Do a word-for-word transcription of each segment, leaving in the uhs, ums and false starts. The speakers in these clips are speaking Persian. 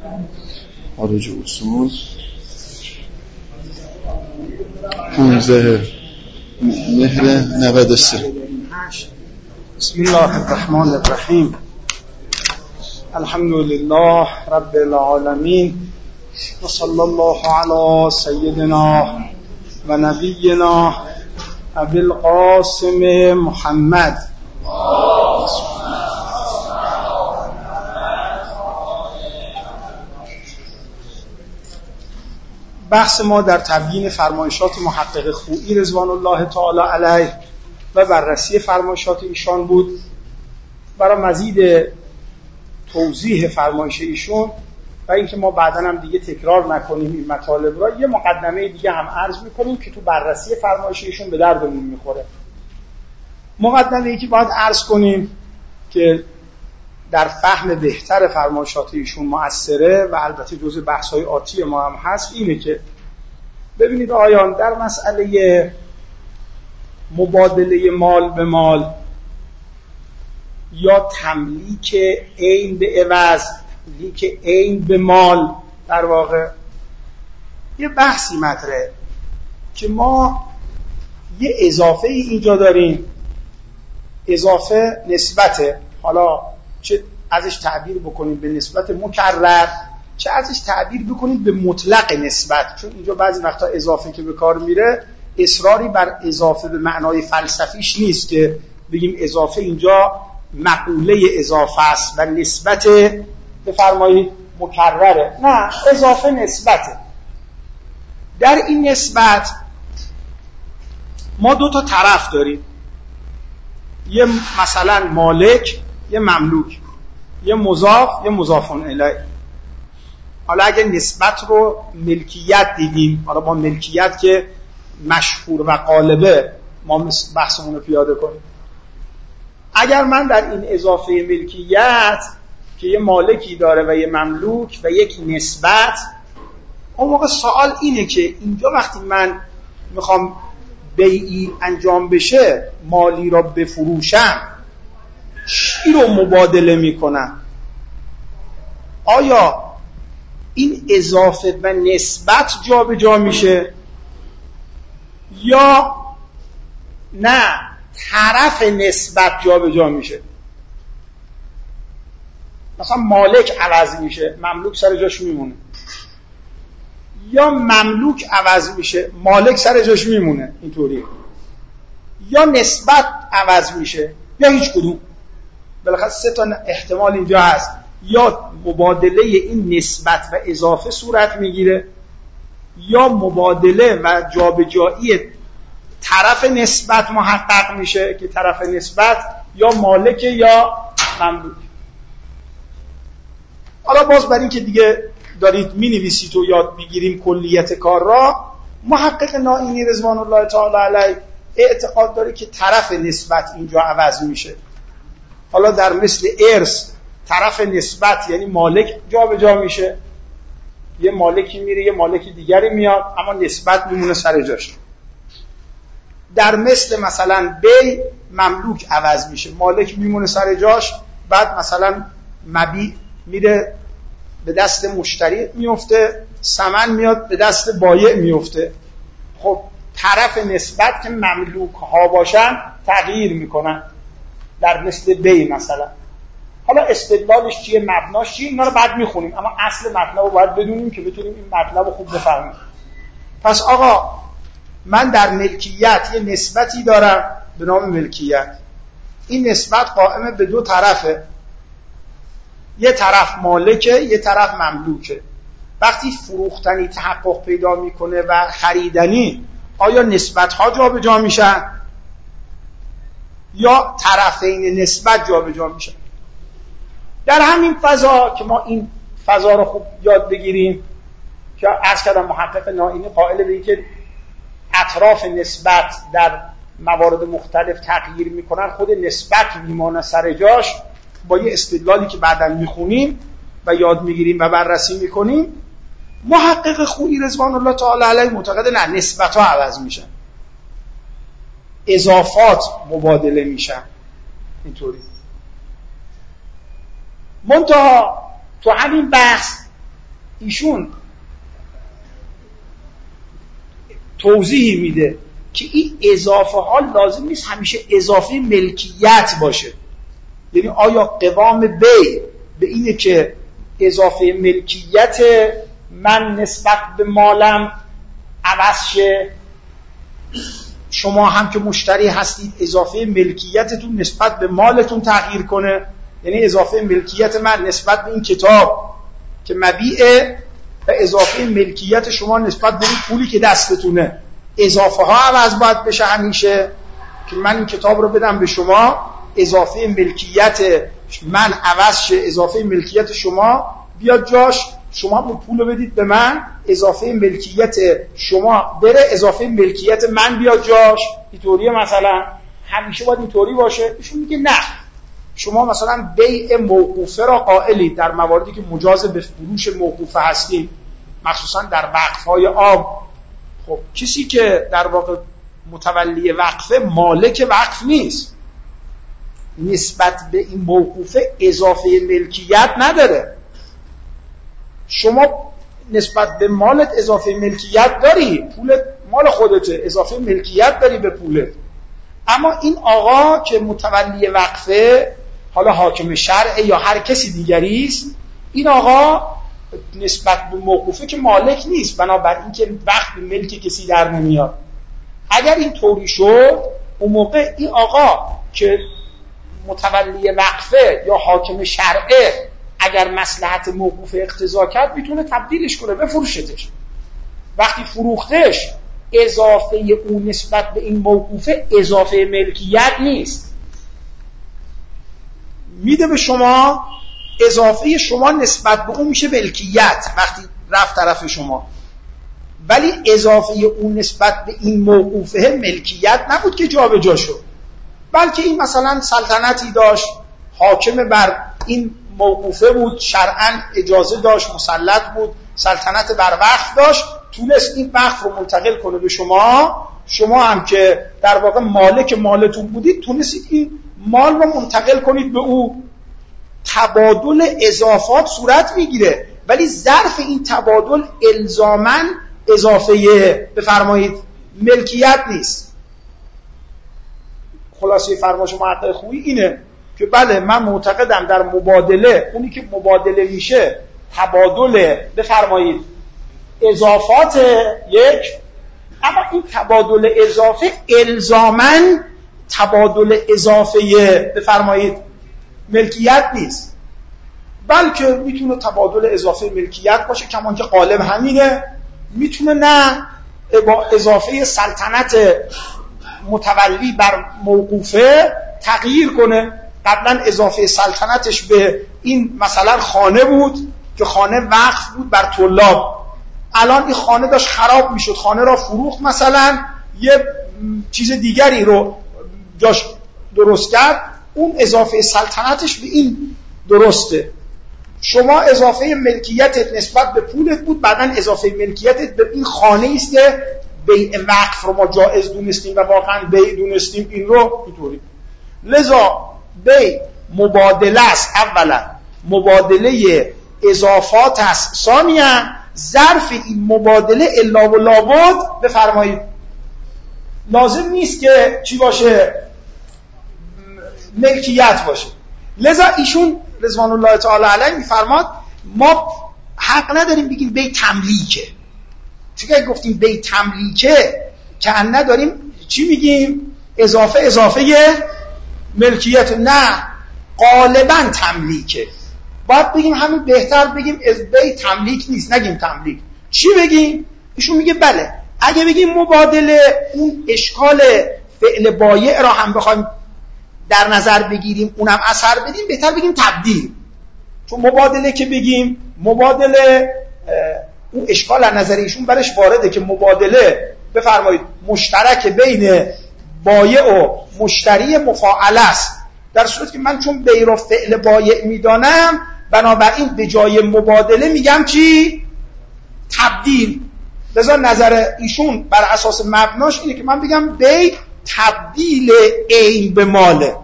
خارج اصول پانزده مهر نود و سه. بسم الله الرحمن الرحیم. الحمد لله رب العالمین و صلی الله علی سیدنا و نبینا ابی القاسم محمد. بحث ما در تبیین فرمایشات محقق خویی رضوان الله تعالی علیه و بررسی فرمایشات ایشان بود. برای مزید توضیح فرمایش ایشون و اینکه ما بعداً هم دیگه تکرار نکنیم این مطالب را، یه مقدمه دیگه هم عرض میکنیم که تو بررسی فرمایش ایشون به دردمون میخوره. مقدمه ای که باید عرض کنیم که در فهم بهتر فرمایشات ایشون مؤثره و البته جزء بحث‌های آتی ما هم هست، اینه که ببینید آیان در مسئله مبادله مال به مال یا تملیک عین به عوض، تملیک عین به مال، در واقع یه بحثی مطرحه که ما یه اضافه ای اینجا داریم، اضافه نسبته، حالا چه ازش تعبیر بکنیم به نسبت مکرر، چه ازش تعبیر بکنیم به مطلق نسبت، چون اینجا بعضی وقتا اضافه که به کار میره اصراری بر اضافه به معنای فلسفیش نیست که بگیم اضافه اینجا مقوله اضافه است و نسبت بفرمایید مکرره، نه، اضافه نسبته. در این نسبت ما دو تا طرف داریم، یه مثلا مالک، یه مملوک، یه مضاف، یه مضاف الیه. حالا اگه نسبت رو ملکیت دیدیم، حالا با ملکیت که مشهور و غالبه ما بحثمون رو پیاده کنیم، اگر من در این اضافه ملکیت که یه مالکی داره و یه مملوک و یک نسبت، اون موقع سوال اینه که اینجا وقتی من میخوام بیعی انجام بشه، مالی را بفروشم، چی رو مبادله میکنم؟ آیا این اضافه و نسبت جا به جا میشه یا نه طرف نسبت جا به جا میشه؟ مثلا مالک عوض میشه، مملوک سر جاش میمونه، یا مملوک عوض میشه، مالک سر جاش میمونه، اینطوری، یا نسبت عوض میشه یا هیچ کدوم. بالاخره سه تا احتمال اینجا هست، یا مبادله این نسبت و اضافه صورت میگیره، یا مبادله و جابجایی طرف نسبت محقق میشه که طرف نسبت یا مالک یا مملوک. حالا باز برای این که دیگه دارید می‌نویسید و یاد بگیریم کلیت کار را، محقق نائینی رضوان الله تعالی علیه اعتقاد داره که طرف نسبت اینجا عوض میشه. حالا در مثل ارث طرف نسبت یعنی مالک جا به جا میشه، یه مالکی میره یه مالکی دیگری میاد، اما نسبت میمونه سر جاش. در مثل مثلا بی مملوک عوض میشه، مالک میمونه سر جاش، بعد مثلا مبیع میره به دست مشتری میفته، ثمن میاد به دست بایع میفته. خب طرف نسبت که مملوک ها باشن تغییر میکنن در مثل بی مثلا. حالا استدلالش چیه، مبناش چیه، اینا رو بعد میخونیم، اما اصل مطلب رو باید بدونیم که بتونیم این مطلب رو خوب بفهمیم. پس آقا من در ملکیت یه نسبتی دارم به نام ملکیت، این نسبت قائم به دو طرفه، یه طرف مالکه یه طرف مملوکه. وقتی فروختنی تحقق پیدا میکنه و خریدنی، آیا نسبت ها جا به جا میشن یا طرفین نسبت جا به جا میشن؟ در همین فضا که ما این فضا رو خوب یاد بگیریم، که عرض کردم محقق نائینی قائل به این که اطراف نسبت در موارد مختلف تغییر میکنن، خود نسبت میمونه سر جاش، با یه استدلالی که بعداً میخونیم و یاد میگیریم و بررسی میکنیم. محقق خویی رضوان الله تعالی علیه معتقد نه، نسبت ها عوض میشن، اضافات مبادله میشن، اینطوری. منتها تو همین بحث ایشون توضیحی میده که این اضافه ها لازم نیست همیشه اضافه ملکیت باشه. یعنی آیا قوام بی به اینه که اضافه ملکیت من نسبت به مالم عوض شه، شما هم که مشتری هستید اضافه ملکیتتون نسبت به مالتون تغییر کنه. یعنی اضافه ملکیت من نسبت به این کتاب که مبیعه و اضافه ملکیت شما نسبت به این پولی که دستتونه، اضافه ها عوض باید بشه همیشه که من این کتاب رو بدم به شما، اضافه ملکیت من عوض شه، اضافه ملکیت شما بیاد جاش، شما اون پول رو بدید به من، اضافه ملکیت شما بره، اضافه ملکیت من بیاد جاش. اینطوریه مثلا همیشه باید اینطوری باشه. ایشون میگه نه، شما مثلا بیع موقوفه را قائلید در مواردی که مجاز به فروش موقوفه هستیم، مخصوصا در وقف‌های آب. خب کسی که در واقع متولی وقفه مالک وقف نیست، نسبت به این موقوفه اضافه ملکیت نداره. شما نسبت به مالت اضافه ملکیت داری، پولت مال خودته، اضافه ملکیت داری به پولت. اما این آقا که متولی وقفه، حالا حاکم شرع یا هر کسی دیگری است، این آقا نسبت به موقوفه که مالک نیست، بنابراین که وقت به ملک کسی در نمیاد. اگر این طوری شد، اون موقع این آقا که متولی وقفه یا حاکم شرعه اگر مصلحت موقوفه اقتضا کرد میتونه تبدیلش کنه، بفروشتش. وقتی فروختش، اضافه اون نسبت به این موقوفه اضافه ملکیت نیست، میده به شما، اضافه شما نسبت به اون میشه ملکیت وقتی رفت طرف شما. ولی اضافه اون نسبت به این موقوفه ملکیت نبود که جا به جا شد، بلکه این مثلا سلطنتی داشت، حاکم بر این موقوفه بود، شرعاً اجازه داشت، مسلط بود، سلطنت بر وقف داشت، تونست این وقف رو منتقل کنه به شما. شما هم که در واقع مالک مالتون بودید تونستید این مال رو منتقل کنید به او. تبادل اضافات صورت میگیره، ولی ظرف این تبادل الزاماً اضافه بفرمایید ملکیت نیست. خلاصه فرمایش محقق خویی اینه که بله، من معتقدم در مبادله، اونی که مبادله میشه تبادل بفرمایید اضافات یک، اما این تبادل اضافه الزاماً تبادل اضافه بفرمایید ملکیت نیست، بلکه میتونه تبادل اضافه ملکیت باشه، کمان که غالب همینه. میتونه نه با اضافه سلطنت متولی بر موقوفه تغییر کنه. قبلا اضافه سلطنتش به این مثلا خانه بود که خانه وقف بود بر طلاب، الان این خانه داشت خراب میشد، خانه را فروخت، مثلا یه چیز دیگری رو جاش درست کرد، اون اضافه سلطنتش به این درسته. شما اضافه ملکیتت نسبت به پولت بود، بعداً اضافه ملکیتت به این خانه است که بیع وقف رو ما جایز دونستیم و واقعاً بیع دونستیم این رو اینطوری. لذا بیع مبادله است، اولا مبادله اضافات است، ثانیاً ظرف این مبادله الا و لابد بفرمایید لازم نیست که چی باشه؟ ملکیت باشه. لذا ایشون رضوان الله تعالی علیه میفرماد ما حق نداریم بگیم بیع تملیکه، چون که گفتیم بیع تملیکه که ان نداریم چی میگیم؟ اضافه اضافه ملکیت. نه، غالبا تملیکه. باید بگیم همین بهتر بگیم بیع تملیک نیست، نگیم تملیک. چی بگیم؟ ایشون میگه بله، اگه بگیم مبادله، اون اشکال فعل بایع را هم بخوایم در نظر بگیریم، اونم اثر بدیم، بهتر بگیم تبدیل. چون مبادله که بگیم مبادله، اون اشکال از نظر ایشون برش وارده که مبادله بفرمایید مشترک بین بایع و مشتری مفاعله است، در صورتی که من چون بیع را فعل بایع میدانم، بنابراین به جای مبادله میگم چی؟ تبدیل. لذا نظر ایشون بر اساس مبناش اینه که من بگم بیع تبدیل عین به ماله،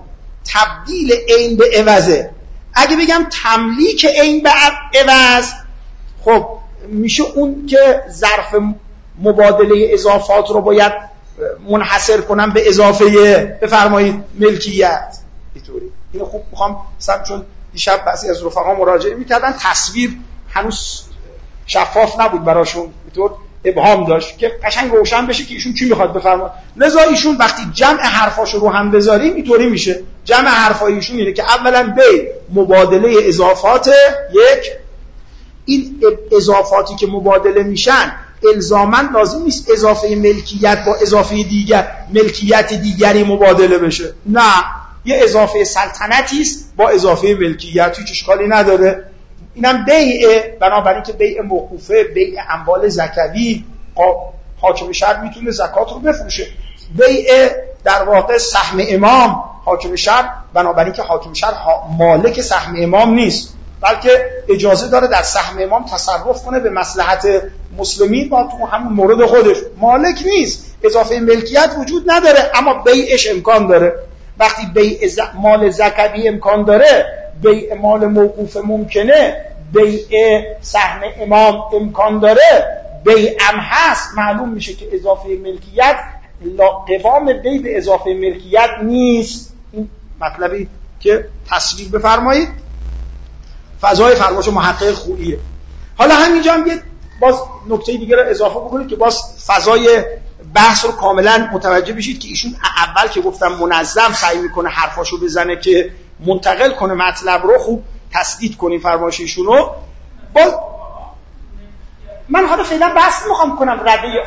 تبدیل عین به عوضه. اگه بگم تملیک عین به عوض، خب میشه اون که ظرف مبادله اضافات رو باید منحصر کنم به اضافه بفرمایید ملکیت. اینطوری اینو خوب میخوام مثلا چون دیشب بعضی از رفقا مراجعه میکردن تصویر هنوز شفاف نبود براشون، اینطور ابهام داشت که قشنگ روشن بشه که ایشون چی میخواد بفرمایید. لذا ایشون وقتی جمع حرفاشو رو هم بذاریم اینطوری میشه. جمع حرفای ایشون اینه که اولا بی مبادله اضافات یک، این اضافاتی که مبادله میشن الزاماً لازم نیست اضافه ملکیت با اضافه دیگر ملکیت دیگری مبادله بشه، نه، یه اضافه سلطنتی است با اضافه ملکیت، هیچ اشکالی نداره. اینم بیعه، بنابراین که بیع موقوفه، بیع اموال زکوی، حاکم شهر میتونه زکات رو بفروشه. بیع در واقع سهم امام، حاکم شهر بنابراین که حاکم شهر مالک سهم امام نیست، بلکه اجازه داره در سهم امام تصرف کنه به مصلحت مسلمین با تو همون مورد خودش، مالک نیست، اضافه ملکیت وجود نداره، اما بیعش امکان داره. وقتی بیع ز... مال زکوی امکان داره، بیع مال موقوف ممکنه، بیع سهم امام امکان داره، بیع ام هست، معلوم میشه که اضافه ملکیت قوام بیع به اضافه ملکیت نیست. این مطلبی که تصویر بفرمایید فضای فرمایش محقق خوبیه. حالا همینجا هم یه باز نکته دیگه رو اضافه بکنید که باز فضای بحث رو کاملا متوجه بشید که ایشون اول که گفتم منظم سعی میکنه حرفاشو بزنه که منتقل کنه مطلب رو، خوب تسدید کنیم فرمایش ایشون رو. باز من حالا فعلا بحث میخوام کنم رده،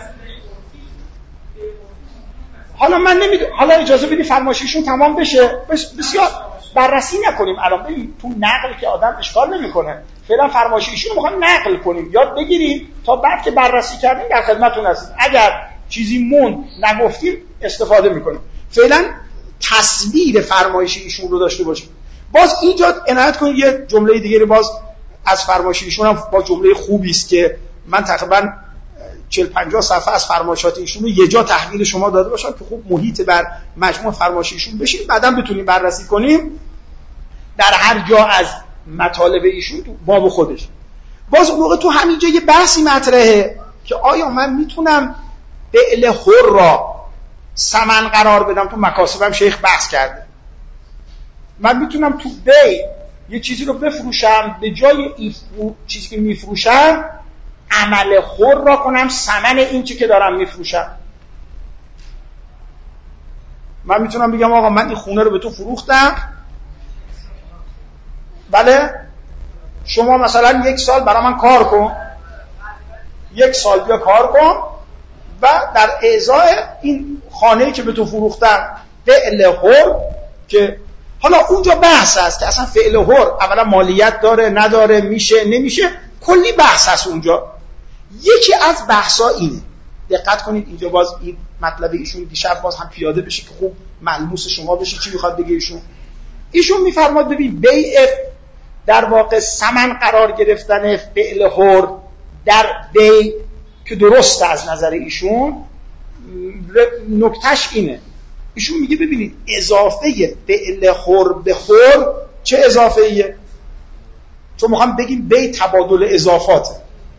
حالا من نمیدونم، حالا اجازه بدید فرمایش ایشون تمام بشه، بسیار بررسی نکنیم الان. ببین تو نقل که آدم اشکال نمیکنه، فعلا فرمایش ایشون رو میخوام نقل کنیم، یاد بگیریم تا بعد که بررسی کردیم در خدمتتون هستیم. اگر چیزی مون نگفتیم استفاده میکنیم. فعلا تصویر فرمایش ایشون رو داشته باشیم. باز اینجا عنایت کنید یه جمله دیگه باز از فرمایش ایشون هم با جمله خوبی است که من تقریبا چهل پنجاه صفحه از فرمایشات ایشون رو یه جا تحویل شما داده باشم که خوب محیط بر مجموع فرمایش ایشون بشید، بعداً بتونیم بررسی کنیم در هر جا از مطالب ایشون تو باب خودش. باز اون موقع تو همینجا یه بحثی مطرحه که آیا من میتونم فعل حر را ثمن قرار بدم؟ تو مکاسبم شیخ بحث کرده، من میتونم تو بی یه چیزی رو بفروشم، به جای این چیزی که میفروشم عمل حر را کنم ثمن این چیزی که دارم میفروشم. من میتونم بگم آقا من این خونه رو به تو فروختم، بله شما مثلا یک سال برای من کار کن، یک سال بیا کار کن و در ازای این خانه‌ای که به تو فروختم فعل حر، که حالا اونجا بحث هست که اصلا فعل حر اولا مالیت داره نداره، میشه نمیشه، کلی بحث هست اونجا. یکی از بحثا اینه، دقت کنید اینجا باز این مطلب ایشون دیشب باز هم پیاده بشه که خوب ملموس شما بشه چی میخواد بگه ایشون. ایشون میفرماد ببین بیع در واقع ثمن قرار گرفتن فعل حر در بیع که درست از نظر ایشون، نکتهش اینه، ایشون میگه ببینید اضافه فعل حر به حر چه اضافه ایه؟ چون میخوام بگیم بیع تبادل اضافاته.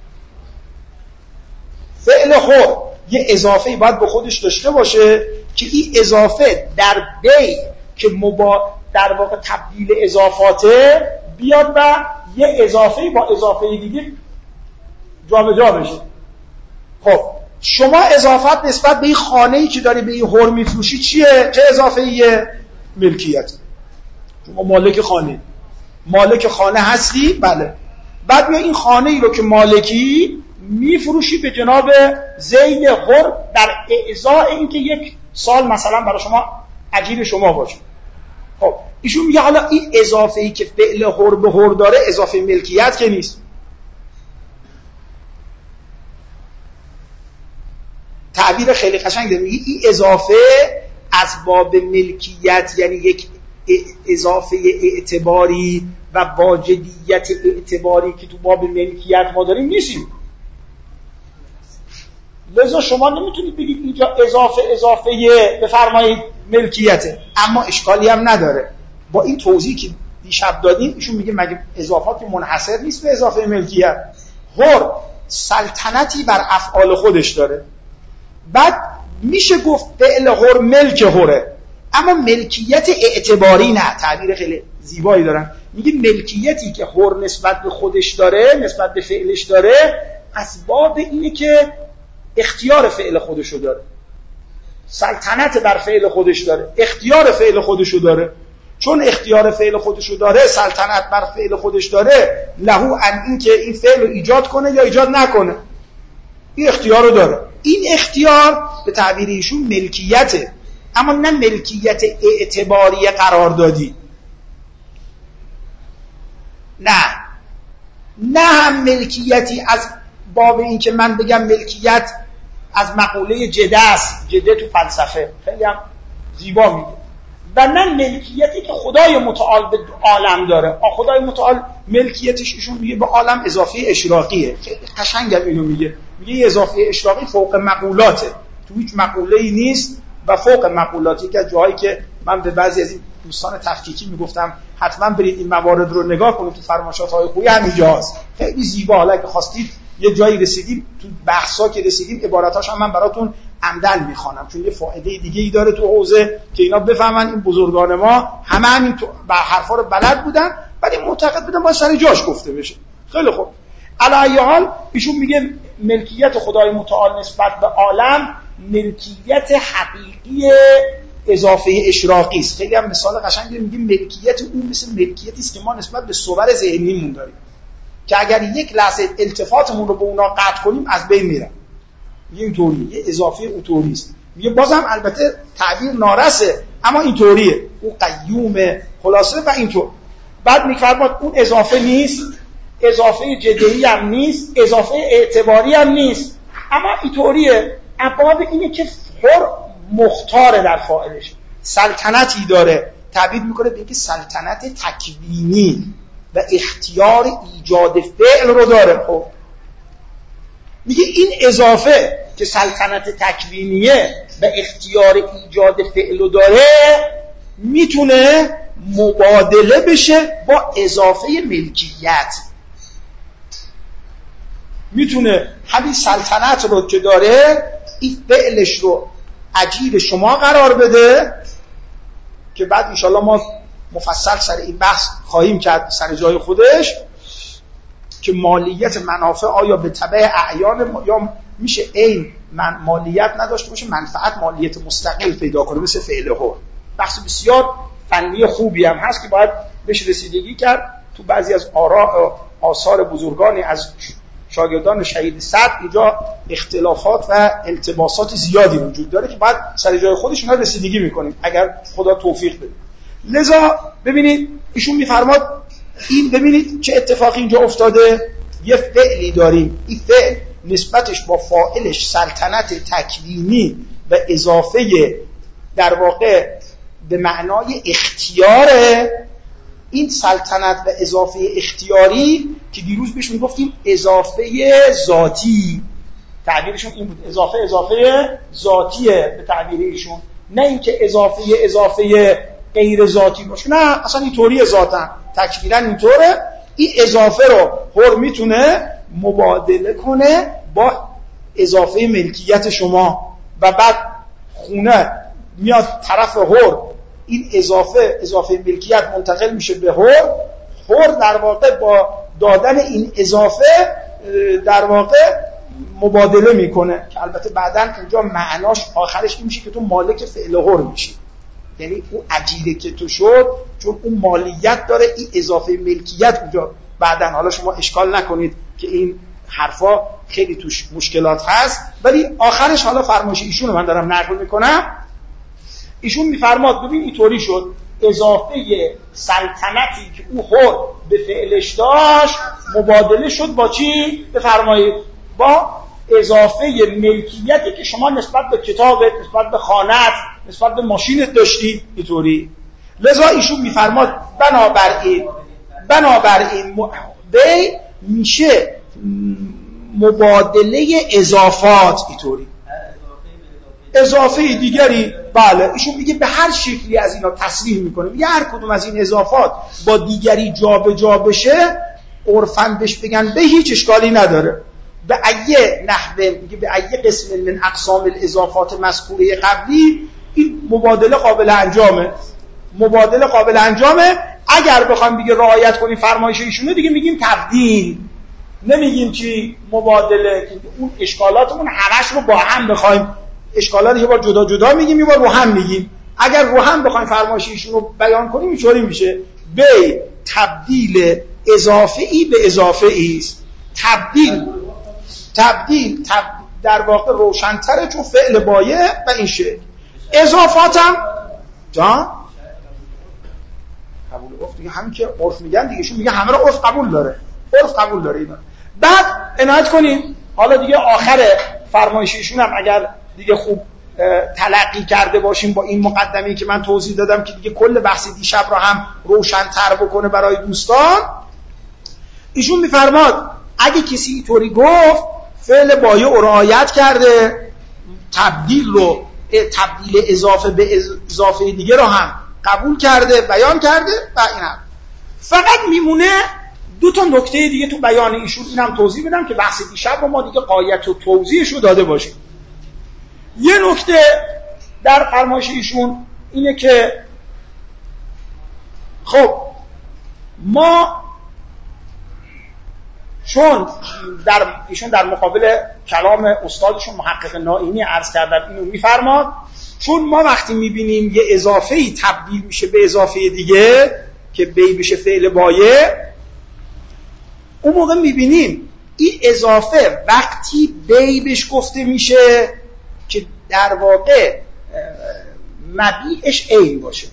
فعل حر یه اضافه باید به خودش داشته باشه که این اضافه در بیع که مبا در واقع تبدیل اضافاته بیاد و یه اضافه با اضافه دیگه جابجا بشه. خب شما اضافات نسبت به این خانه‌ای که داری به این حر میفروشی چیه؟ چه اضافه ایه؟ ملکیت. شما مالک خانه، مالک خانه هستی، بله. بعد بیا این خانه‌ای رو که مالکی میفروشی به جناب زید حر در اعضاء اینکه یک سال مثلا برای شما اجیر شما باشه. خب ایشون میگه حالا این اضافه ای که فعل حر به حر داره اضافه ملکیت که نیست. تعبیر خیلی قشنگ داره، میگه این اضافه از باب ملکیت، یعنی یک اضافه اعتباری و واجدیت اعتباری که تو باب ملکیت ما داریم نیستیم. لذا شما نمیتونید بگید اینجا اضافه اضافه بفرمایید ملکیته، اما اشکالی هم نداره. با این توضیح که دیشب دادیم ایشون میگه مگه اضافات منحصر نیست به اضافه ملکیت؟ حر سلطنتی بر افعال خودش داره. بعد میشه گفت فعل حر ملک حره، اما ملکیت اعتباری نه. تعبیر خیلی زیبایی دارن، میگه ملکیتی که حر نسبت به خودش داره، نسبت به فعلش داره، اسباب اینه که اختیار فعل خودشو داره، سلطنت بر فعل خودش داره، اختیار فعل خودشو داره. چون اختیار فعل خودشو داره، سلطنت بر فعل خودش داره، لهو ان این که این فعل رو ایجاد کنه یا ایجاد نکنه، این اختیار رو داره. این اختیار به تعبیر ایشون ملکیته، اما نه ملکیت اعتباری قراردادی، نه نه هم ملکیتی از باب این که من بگم ملکیت از مقوله جده است، جده تو فلسفه خیلی هم زیبا میگه، و نه ملکیتی که خدای متعال به عالم داره. خدای متعال ملکیتش ایشون میگه به عالم اضافه اشراقیه، خیلی قشنگم اینو میگه، میگه اضافه اشراقی فوق مقولاته، تو هیچ مقوله‌ای نیست و فوق مقولاتی. که جایی که من به بعضی از این دوستان تفکیکی میگفتم حتما برید این موارد رو نگاه کنید تو فرمایشات‌های خویی، همینجاست، خیلی زیبا. حالا که خواستید یه جایی رسیدیم تو بحثا که رسیدیم، عباراتاش هم من براتون عمدن میخوانم، چون یه فایده دیگه ای داره تو حوزه که اینا بفهمن این بزرگان ما همه همین تو حرفا رو بلد بودن، ولی معتقد بودن باید سر جاش گفته بشه. خیلی خوب، علی ای حال ایشون میگه ملکیت خدای متعال نسبت به عالم ملکیت حقیقی اضافه اشراقی است. خیلی هم مثال قشنگی میگیم ملکیت اون مثل ملکیتی است که ما نسبت به صور ذهنیمون داریم، که اگر یک لحظه التفاتمون رو به اونا قطع کنیم از بین میرن. میگه اینطوریه، یه اضافه اوتوری است. میگه بازم البته تعبیر نارسه، اما اینطوریه، اون قیوم خلاصه و اینطور. بعد میفرماد اون اضافه نیست، اضافه جدی هم نیست، اضافه اعتباری هم نیست، اما اینطوریه. ابواب اینه که حر مختاره در فاعلش، سلطنتی داره. تعبیر میکنه به اینکه سلطنت تکوینی و اختیار ایجاد فعل رو داره. خب میگه این اضافه که سلطنت تکوینیه و اختیار ایجاد فعل رو داره، میتونه مبادله بشه با اضافه ملکیت. میتونه همین سلطنت رو که داره، این فعلش رو اجیر شما قرار بده، که بعد انشالله ما مفصل سر این بحث خواهیم کرد سر جای خودش، که مالیت منافع آیا به تبع اعیان یا میشه این من مالیت نداشته باشه، منفعت مالیت مستقل پیدا کنه مثل فعل حر. بحث بسیار فنی خوبی هم هست که باید بهش رسیدگی کرد. تو بعضی از آراء آثار بزرگانی از شاگردان شهید صدر اینجا اختلافات و التباسات زیادی وجود داره که بعد سر جای خودش اونها رسیدگی میکنیم اگر خدا توفیق بده. لذا ببینید ایشون میفرماد این، ببینید چه اتفاقی اینجا افتاده. یه فعلی داریم، این فعل نسبتش با فاعلش سلطنت تکوینی و اضافه در واقع به معنای اختیاره. این سلطنت و اضافه اختیاری که دیروز بهش میگفتیم اضافه ذاتی، تعبیرشون این بود، اضافه اضافه ذاتیه به تعبیر ایشون، نه اینکه اضافه اضافه غیر ذاتی باشه، نه اصلا اینطوری ذاتن، تکوینا اینطوره. این اضافه رو حر میتونه مبادله کنه با اضافه ملکیت شما و بعد خونه میاد طرف حر، این اضافه اضافه ملکیت منتقل میشه به حر. حر در واقع با دادن این اضافه در واقع مبادله میکنه، که البته بعداً اینجا معناش آخرش این میشه که تو مالک فعل حر میشی، یعنی اون اجیره که تو شد چون اون مالیت داره، این اضافه ملکیت اونجا بعداً، حالا شما اشکال نکنید که این حرفا خیلی توش مشکلات هست، ولی آخرش حالا فرمایش ایشون رو من دارم نقل میکنم. ایشون میفرماد ببین اینطوری شد، اضافه سلطنتی که او حر به فعلش داشت مبادله شد با چی؟ بفرمایید با اضافه ملکیتی که شما نسبت به کتابت، نسبت به خانه‌ات، نسبت به ماشینت داشتی. اینطوری لذا ایشون میفرماد بنابراین بنابراین بی میشه مبادله اضافات. اینطوری اضافه دیگری، بله ایشون میگه به هر شکلی از اینا تصریح میکنه، میگه هر کدوم از این اضافات با دیگری جا به جا بشه عرفاً بهش بگن به هیچ اشکالی نداره. به ایه نحوه میگه به ایه قسم من اقسام الاضافات مذکوره قبلی این مبادله قابل انجامه. مبادله قابل انجامه. اگر بخوایم دیگه رعایت کنیم فرمایش ایشونه دیگه میگیم تبدیل، نمیگیم چی مبادله. اون اشکالاتمون همش رو با هم بخوایم اشکالات یه بار جدا جدا میگیم یه بار رو هم میگیم. اگر رو هم بخوایم فرمایش ایشون رو بیان کنیم اینطوری میشه به تبدیل اضافه ای به اضافه ای است. تبدیل تبدیل تب... در واقع روشن‌تره چون فعل بایع و این شکل. اضافاتم جان قبول عرف دیگه، همین که عرف میگن دیگه، شون میگه همه رو عرف قبول داره، عرف قبول داره اینا. بعد عنایت کنین حالا دیگه آخر فرمایش ایشون هم اگر دیگه خوب تلقی کرده باشیم با این مقدمه‌ای که من توضیح دادم که دیگه کل بحث دیشب رو هم روشن‌تر بکنه برای دوستان، ایشون میفرماد اگه کسی اینطوری گفت فعل بایع رو رعایت کرده، تبدیل رو تبدیل اضافه به اضافه دیگه رو هم قبول کرده، بیان کرده و اینا. فقط میمونه دو تا نکته دیگه تو بیان ایشون، اینم توضیح بدم که بحث دیشب رو ما دیگه غایت و توضیحش رو داده باشیم. یه نکته در فرمایش ایشون اینه که خب ما چون در ایشون در مقابل کلام استادشون محقق نائینی عرض کردن اینو میفرماد، چون ما وقتی میبینیم یه اضافه‌ای تبدیل میشه به اضافه دیگه که بی بشه فعل بایع، اون موقع میبینیم این اضافه وقتی بی بهش گفته میشه که در واقع مبیعش عین باشه.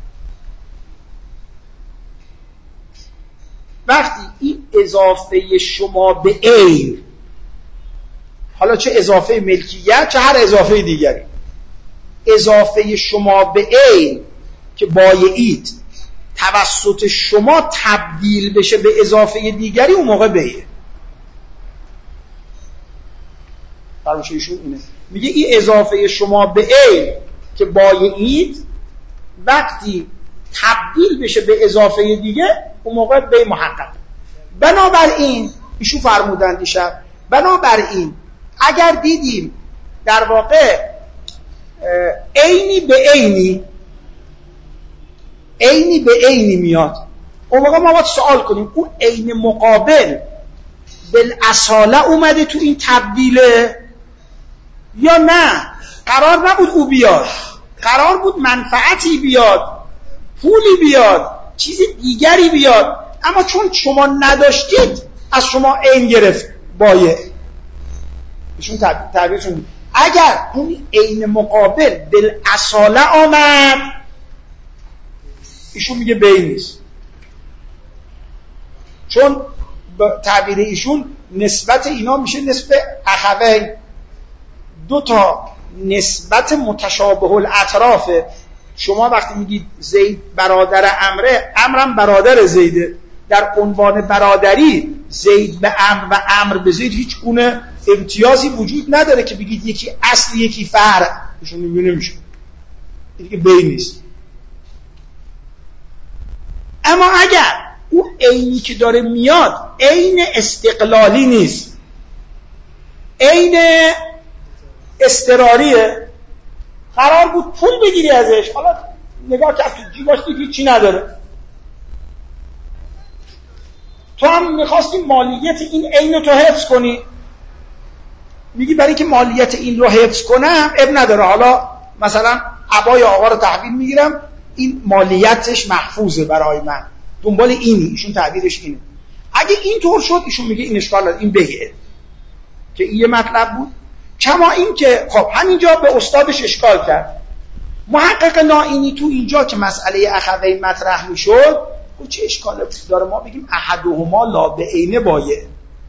وقتی این اضافه شما به عین، حالا چه اضافه ملکیت چه هر اضافه دیگری، اضافه شما به عین که بایعید توسط شما تبدیل بشه به اضافه دیگری، اون موقع بیه. فرمایش ایشون اینه، میگه این اضافه شما به عین که بایعید وقتی تبدیل بشه به اضافه دیگه، اون موقع به محقق. بنابراین ایشون فرمودن دیشب، بنابراین اگر دیدیم در واقع عینی به عینی عینی به عینی میاد، اون موقع ما باید سوال کنیم اون عین مقابل بالاصاله اومده تو این تبدیله یا نه؟ قرار نبود او بیاد، قرار بود منفعتی بیاد، پولی بیاد، چیز دیگری بیاد، اما چون شما نداشتید از شما عین گرفت بایع. ایشون تعبیرشون اگر اون عین مقابل بالاصاله آمد، ایشون میگه بی نیست، چون تعبیر ایشون نسبت اینا میشه نسبت اخوین، دو تا نسبت متشابه الاطرافه. شما وقتی میگید زید برادر امره، امرم برادر زیده، در عنوان برادری زید به امر و امر به زید هیچ گونه امتیازی وجود نداره که بگید یکی اصل یکی فرع، ایشون میگه نمیشه، این دیگه بین نیست. اما اگر اون عینی که داره میاد عین استقلالی نیست، عین اضطراریه، قرار بود پول بگیری ازش، حالا نگاه کرد تو جیباش دید هیچی نداره، تو هم میخواستی مالیت این عین تو حفظ کنی، میگی برای که مالیت این رو حفظ کنم اب نداره، حالا مثلا عبای آقا رو تحویل میگیرم، این مالیتش محفوظه برای من، دنبال اینی. ایشون تعبیرش اینه. اگه این طور شد ایشون میگه این اشکال نداره، این بگه که این یه مطلب بود. کما این که خب همینجا به استادش اشکال کرد. محقق نائینی تو اینجا که مسئله اخوین مطرح میشد گفت چه اشکالی داره ما بگیم احدهما لا به عین بایع.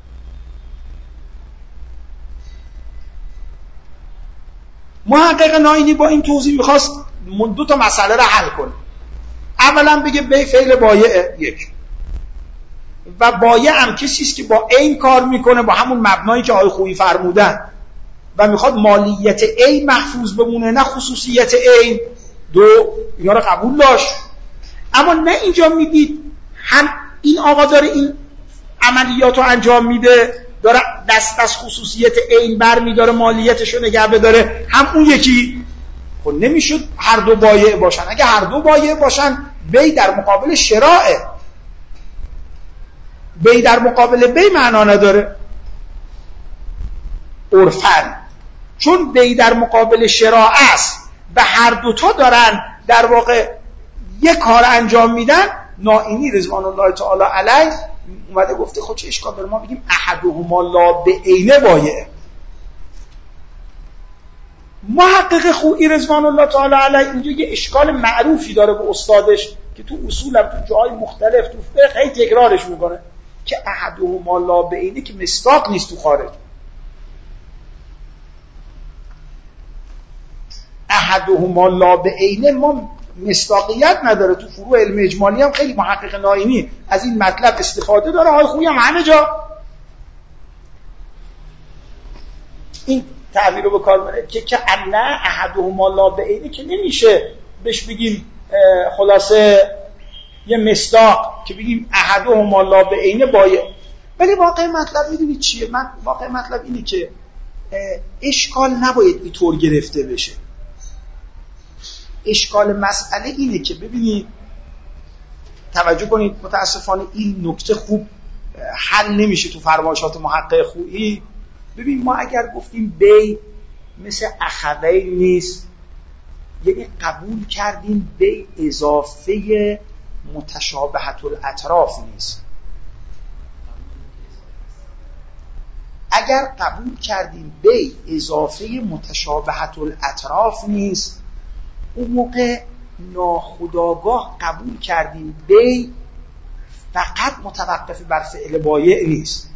محقق نائینی با این توضیح میخواست دو تا مسئله رو حل کنه. اولا بگه به فعل بایع یک، و بایع هم کسی است که با عین کار میکنه، با همون مبنایی که آقای خویی فرمودن، و میخواد مالیت عین محفوظ بمونه نه خصوصیت عین. دو، اینا رو قبول داشت. اما نه اینجا میدید هم این آقا داره این عملیات رو انجام میده، داره دست از خصوصیت عین بر میداره، مالیتش رو نگه بداره، هم اون یکی. خب نمیشد هر دو بایع باشن. اگه هر دو بایع باشن بی در مقابل شراعه، بی در مقابل بی معنا نداره عرفاً، چون بی در مقابل شراع است و هر دوتا دارن در واقع یک کار انجام میدن. نائینی رضوان الله تعالی علیه اومده گفته خب چه اشکال داره ما بگیم احدهما لا بعینه بایع. محقق خویی رضوان الله تعالی علیه اینجا یه اشکال معروفی داره به استادش که تو اصولم تو جای مختلف تو فقه هی تکرارش میکنه که احدهما لا بعینه که مصداق نیست تو خارج. احدهما لا بعینه ما مصداقیت نداره. تو فروع علم اجمالی هم خیلی محقق نائینی از این مطلب استفاده داره، های خویی هم همه جا این تعبیر رو به کار میبره که که نه احدهما لا بعینه که نمیشه بهش بگیم خلاصه یه مصداق که بگیم احدهما لا بعینه بایع. ولی واقع مطلب میدونید چیه؟ من واقع مطلب اینه که اشکال نباید اینطور گرفته بشه. اشکال مسئله اینه که ببینید، توجه کنید، متاسفانه این نکته خوب حل نمیشه تو فرمایشات محقق خویی. ببین ما اگر گفتیم بی مثل اخوین نیست، یعنی قبول کردیم بی اضافه متشابهت الاطراف نیست. اگر قبول کردیم بی اضافه متشابهت الاطراف نیست، اون موقع ناخودآگاه قبول کردیم بی فقط متوقف بر فعل بایع نیست.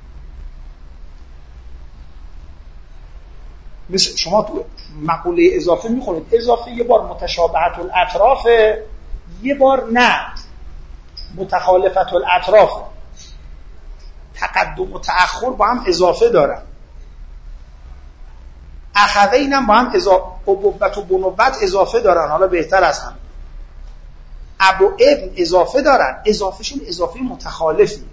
مثل شما تو مقوله اضافه میخونید اضافه یه بار متشابهت الاطراف، یه بار نه متخالفت الاطراف. تقدم و تأخر با هم اضافه دارن. اخوین هم با هم اضافه، ابوت و بنوت اضافه دارن، حالا بهتر از هم. ابو ابن اضافه دارن، اضافهشون اضافه متخالفی.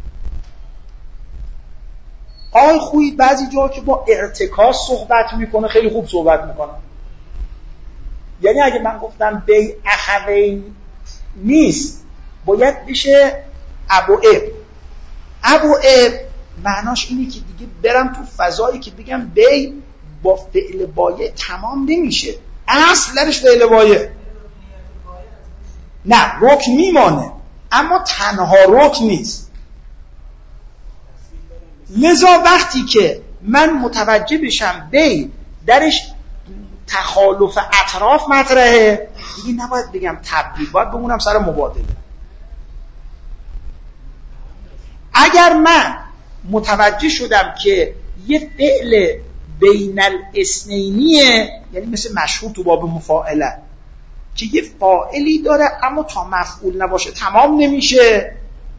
آقای خویی بعضی جا که با ارتکاز صحبت میکنه خیلی خوب صحبت میکنه. یعنی اگه من گفتم بی اخوین نیست، باید بشه ابو ابن. ابو ابن معناش اینه که دیگه برم تو فضایی که بگم بی با فعل بایع تمام نمیشه، اصل درش فعل بایع نه رکن میمانه اما تنها رکن نیست. لذا وقتی که من متوجه بشم بی درش تخالف اطراف مطرحه، دیگه نباید بگم تبدیل، باید بمونم سر مبادله. اگر من متوجه شدم که یه فعل بین الاثنینیه، یعنی مثل مشهور تو باب مفاعله که یه فاعلی داره اما تا مفعول نباشه تمام نمیشه،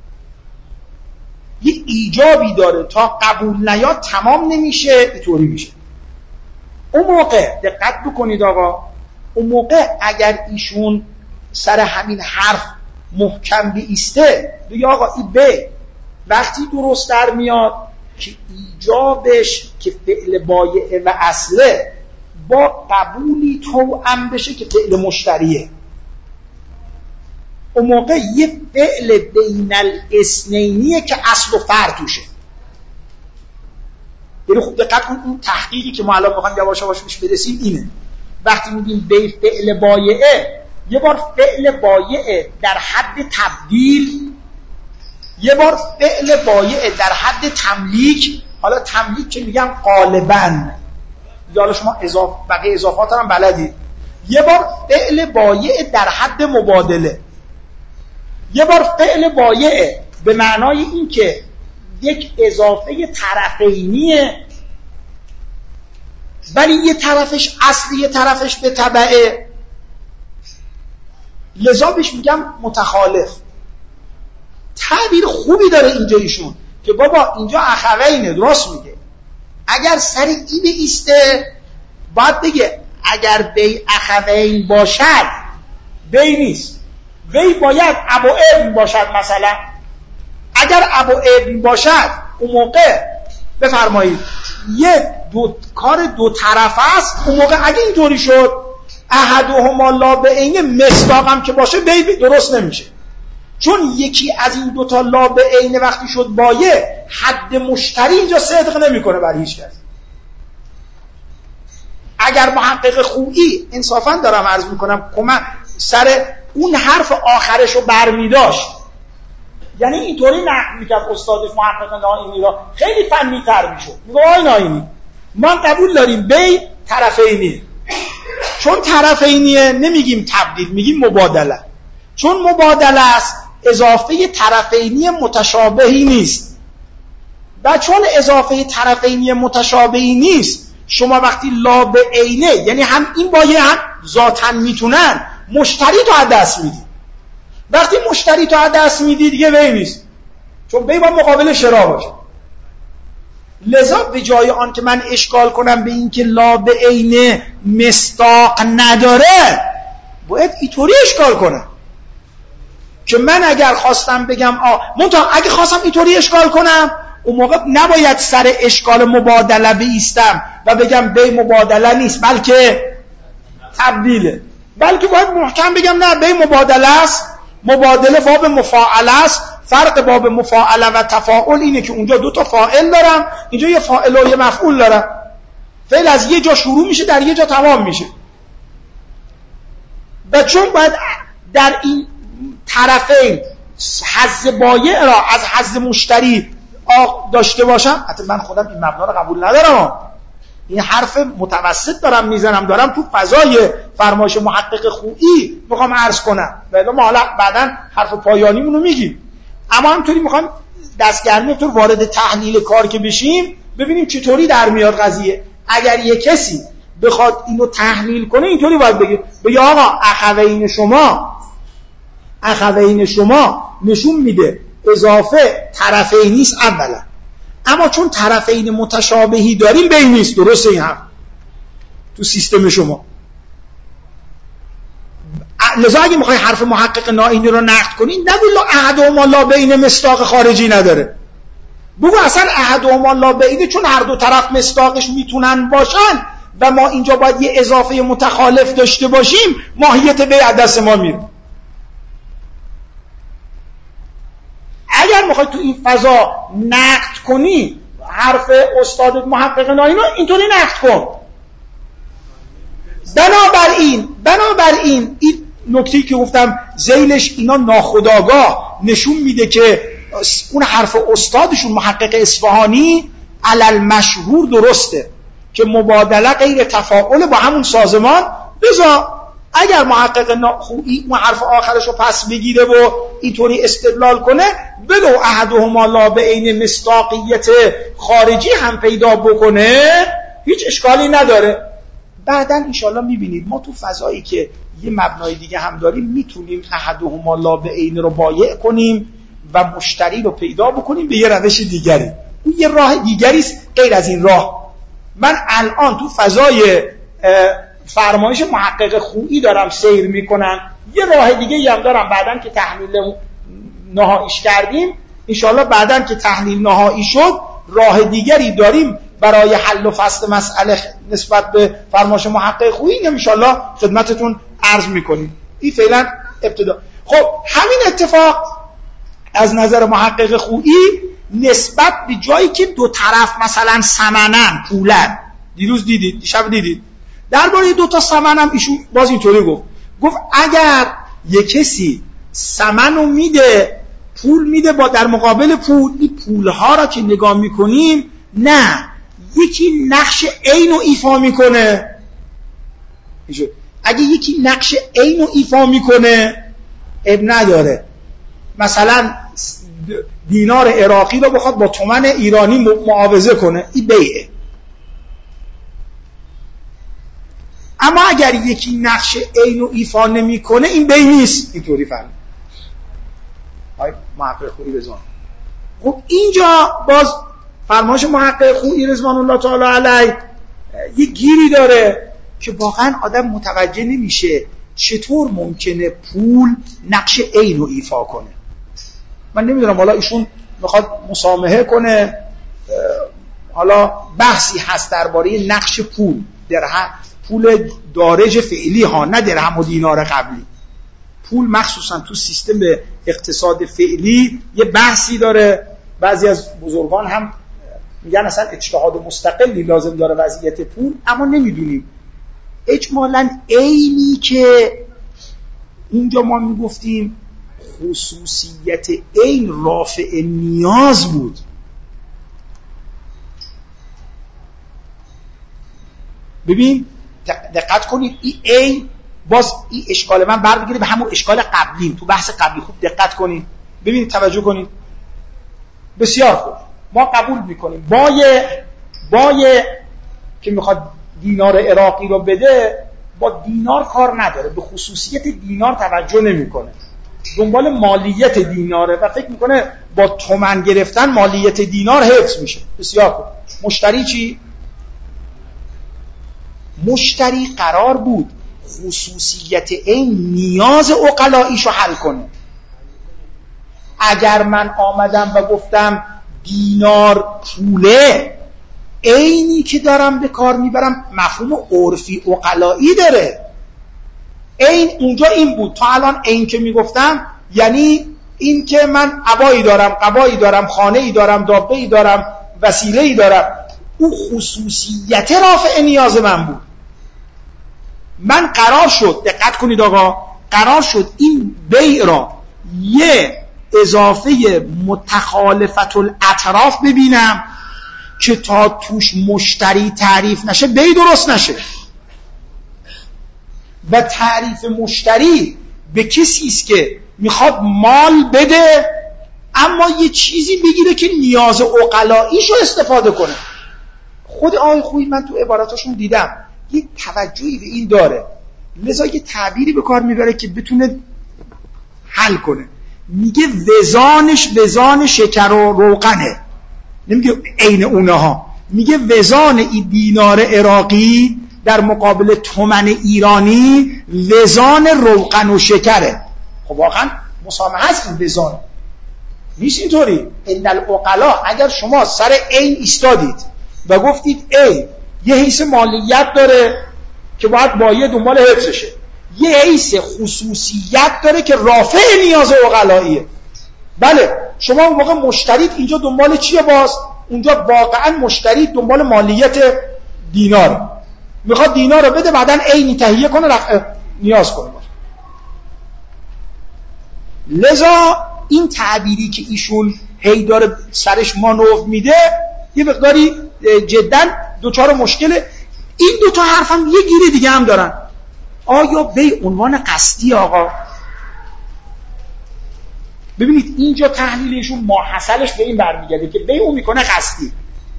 یه ایجابی داره تا قبول نیاد تمام نمیشه، اینطوری میشه. اون موقع دقت بکنید آقا، اون موقع اگر ایشون سر همین حرف محکم بیسته بگه آقا این به وقتی درست در میاد که ایجابش که فعل بایع و اصله با قبولی توأم بشه که فعل مشتریه، اون موقع یه فعل بین الاثنینیه که اصل و فرع توشه. یعنی خوب دقت کن، اون تحقیقی که ما الان می‌خوایم یواش یواش بهش برسیم اینه. وقتی میگیم به فعل بایعه، یه بار فعل بایعه در حد تبدیل، یه بار فعل بایعه در حد تملیک. حالا تملیک که میگم غالباً، یا حالا شما اضافه بقیه اضافات هم بلدید. یه بار فعل بایعه در حد مبادله، یه بار فعل بایعه به معنای این که یک اضافه طرفینیه ولی یه طرفش اصلی یه طرفش به تبعه، لذا بهش میگم متخالف. تعبیر خوبی داره اینجا ایشون که بابا اینجا اخوینه، درست میگه. اگر سر این ایسته باید بگه اگر بی اخوین باشد بی نیست، بی باید ابو ابن باشد مثلا. اگر ابو ابن باشد اون موقع بفرمایید یه دو کار دو طرفه است، اون موقع اگه اینطوری شد احدهما لا بعین مصداقم که باشه بی درست نمیشه، چون یکی از این دوتا لا بعین وقتی شد بایه حد مشتری اینجا صدق نمیکنه بر هیچ کس. اگر محقق خویی انصافا دارم عرض میکنم کمک سر اون حرف آخرش رو برمیداشت، یعنی اینطوری نقد میکرد استادش محقق ناینی را خیلی فنی تر میشد، میگه آی ناینی ما قبول داریم بی طرفینی، چون طرفینیه نمیگیم تبدیل، میگیم مبادله، چون مبادله است اضافه طرفینی متشابهی نیست، و چون اضافه طرفینی متشابهی نیست شما وقتی لا به عینه یعنی هم این بایه هم ذاتن میتونن مشتری تو از دست میدی، وقتی مشتری تو از دست میدی دیگه بی نیست، چون بی با مقابل شرا باشه. لذا به جای آن که من اشکال کنم به این که لا به عینه مصداق نداره باید اینطوری اشکال کنم که من اگر خواستم بگم آه منتها اگه خواستم اینطوری اشکال کنم اون موقع نباید سر اشکال مبادله بیستم و بگم بی مبادله نیست بلکه تبدیله، بلکه باید محکم بگم نه بی مبادله است، مبادله باب مفاعله است، فرق باب مفاعله و تفاعل اینه که اونجا دو تا فاعل دارم، اینجا یه فاعل و یه مفعول دارم، فعل از یه جا شروع میشه در یه جا تمام میشه، و چون باید در این طرفین حظ بایع را از حظ مشتری داشته باشم، حتی من خودم این مبنا رو قبول ندارم، این حرف متوسط دارم میزنم، دارم تو فضای فرمایش محقق خویی میخوام عرض کنم، ولی ما حالا بعداً حرف پایانیمون رو میگیم، اما همینطوری میخوام دستگرمی طور وارد تحلیل کار که بشیم ببینیم چطوری در میاد قضیه. اگر یه کسی بخواد اینو تحلیل کنه اینطوری باید بگه بگه آقا اخوین شما اخوین شما نشون میده اضافه طرفین نیست اولا، اما چون طرفین متشابهی داریم بین نیست، درسته این هم تو سیستم شما. لذا اگه میخوای حرف محقق ناینی رو نقد کنی نگو احدهما لا بین مصداق خارجی نداره، بگو اصلا احدهما لا بین چون هر دو طرف مصداقش میتونن باشن و ما اینجا باید یه اضافه متخالف داشته باشیم ماهیت به دست ما میره. اگر میخوای تو این فضا نقد کنی حرف استاد محقق ناینی اینطوری نقد کن. بنابراین بنابراین این نکته‌ای که گفتم ذیلش اینا ناخودآگاه نشون میده که اون حرف استادشون محقق اصفهانی علل مشهور درسته که مبادله غیر تفاعل با همون سازمان، بذار اگر محقق خویی اون حرف آخرش رو پس بگیره و اینطوری استدلال کنه بلو احدهما لا بعین مصداقیت خارجی هم پیدا بکنه هیچ اشکالی نداره. بعداً انشالله میبینید ما تو فضایی که یه مبنای دیگه هم داریم میتونیم احدهما لا بعین رو بایع کنیم و مشتری رو پیدا بکنیم به یه روش دیگری، اون یه راه دیگری است غیر از این راه. من الان تو فضای فرمایش محقق خویی دارم سیر میکنم، یه راه دیگه هم دارم بعداً که تحلیل نهاییش کردیم انشالله بعداً که تحلیل نهایی شد راه دیگری داریم برای حل و فصل مسئله نسبت به فرمایش محقق خویی انشالله خدمتتون عرض میکنیم. این فعلا ابتدا. خب همین اتفاق از نظر محقق خویی نسبت به جایی که دو طرف مثلا ثمنن پولن، دیروز دیدید دیشب دیدید درباره دو تا ثمنم ایشون باز اینطوری گفت گفت اگر یک کسی ثمنو میده پول میده با در مقابل پول، این پولها را که نگاه میکنیم نه یکی نقش عین رو ایفا میکنه، اگه یکی نقش عین رو ایفا میکنه اب نداره، مثلا دینار عراقی رو بخواد با تومن ایرانی معاوضه کنه این بیعه. اما اگر یکی نقش عین رو ایفا نمیکنه این بیع نیست. اینطوری فهمید های محقق خویی رضوان. خب اینجا باز فرمایش محقق خویی رضوان الله تعالی علیه یه گیری داره که واقعا آدم متوجه نمیشه چطور ممکنه پول نقش عین رو ایفا کنه. من نمیدونم حالا ایشون میخواد مسامحه کنه، حالا بحثی هست درباره نقش پول، درهم، پول دارج فعلی ها، نه درهم و دینار قبلی. پول مخصوصا تو سیستم اقتصاد فعلی یه بحثی داره. بعضی از بزرگان هم میگن اصلا اجتهاد مستقلی لازم داره وضعیت پول، اما نمیدونیم اجمالاً عینی که اونجا ما میگفتیم خصوصیت عین رافع نیاز بود. ببین دقت کنید، این عین باز این اشکال من برمیگره به همون اشکال قبلیم تو بحث قبلی. خوب دقت کنید، ببینید، توجه کنید. بسیار خوب، ما قبول میکنیم بای بای که میخواد دینار عراقی رو بده با دینار کار نداره، به خصوصیت دینار توجه نمیکنه، دنبال مالیت دیناره و فکر میکنه با تومن گرفتن مالیت دینار حفظ میشه. بسیار خوب، مشتری چی؟ مشتری قرار بود خصوصیت این نیاز عقلاییشو حل کنه. اگر من آمدم و گفتم دینار پوله، اینی که دارم به کار میبرم مفهوم عرفی عقلایی داره. این اونجا این بود. تا الان این که میگفتم یعنی این که من عبایی دارم، قبایی دارم، خانه‌ای دارم، دابه‌ای دارم، وسیله‌ای دارم، او خصوصیت رافع نیاز من بود. من قرار شد، دقت کنید آقا، قرار شد این بیع را یه اضافه متخالفت الاطراف ببینم که تا توش مشتری تعریف نشه بیع درست نشه. و تعریف مشتری به کسی است که میخواد مال بده اما یه چیزی بگیره که نیاز عقلاییشو استفاده کنه. خود آقای خویی من تو عباراتاشون دیدم یه توجهی به این داره، لذا یه تعبیری به کار میبره که بتونه حل کنه. میگه وزانش وزان شکر و روغنه، نمیگه عین اونها، میگه وزان این دینار عراقی در مقابل تومن ایرانی وزان روغن و شکره. خب واقعا مسامحه است این وزان، نیست اینطوری. ان العقلا، اگر شما سر عین ایستادید و گفتید ای یه حیث مالیت داره که باید بایه دنبال حفظشه، یه حیث خصوصیت داره که رافع نیاز عقلاییه، بله شما اون موقع مشترید اینجا دنبال چیه؟ باز اونجا واقعا مشترید دنبال مالیت دینار، میخواد دینار رو بده بعدن عینی تهیه کنه رفع نیاز کنه. لذا این تعبیری که ایشون هی داره سرش مانور میده یه مقداری جدا دوچار مشکله. این دوتا حرف هم یه گیره دیگه هم دارن. آیا به عنوان قصدی آقا؟ ببینید اینجا تحلیلشون ماحصلش به این برمیگرده که به اون میکنه قصدی.